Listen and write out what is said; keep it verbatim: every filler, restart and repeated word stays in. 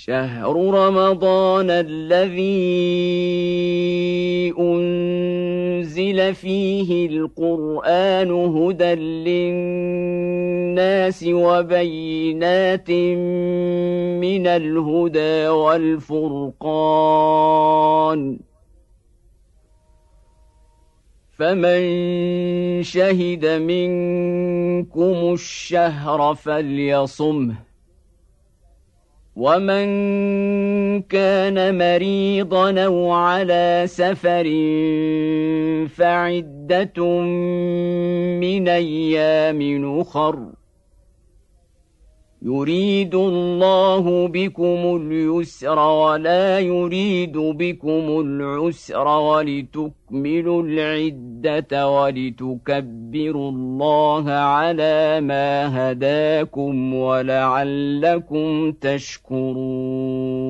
شهر رمضان الذي أنزل فيه القرآن هدى للناس وبينات من الهدى والفرقان فمن شهد منكم الشهر فليصمه ومن كان مريضا أو على سفر فعدة من أيام أخر يريد الله بكم اليسر ولا يريد بكم العسر ولتكملوا العدة ولتكبروا الله على ما هداكم ولعلكم تشكرون